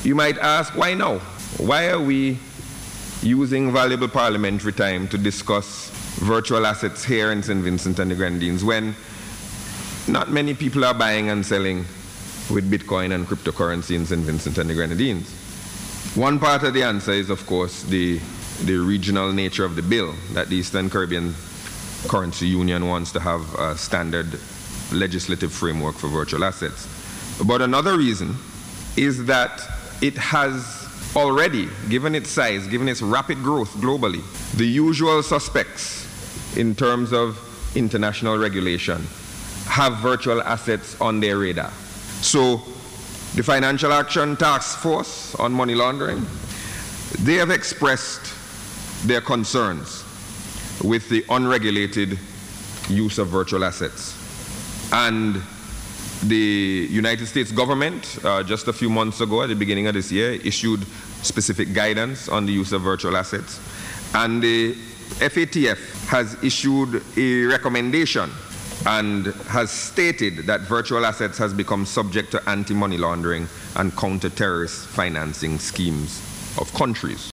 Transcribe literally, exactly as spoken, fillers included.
You might ask, why now? Why are we using valuable parliamentary time to discuss virtual assets here in Saint Vincent and the Grenadines when not many people are buying and selling with Bitcoin and cryptocurrency in Saint Vincent and the Grenadines? One part of the answer is, of course, the, the regional nature of the bill, that the Eastern Caribbean Currency Union wants to have a standard legislative framework for virtual assets. But another reason is that it has already, given its size, given its rapid growth globally, the usual suspects in terms of international regulation have virtual assets on their radar. So the Financial Action Task Force on Money Laundering, they have expressed their concerns with the unregulated use of virtual assets. And the United States government, uh, just a few months ago, at the beginning of this year, issued specific guidance on the use of virtual assets. And the F A T F has issued a recommendation and has stated that virtual assets has become subject to anti-money laundering and counter-terrorist financing schemes of countries.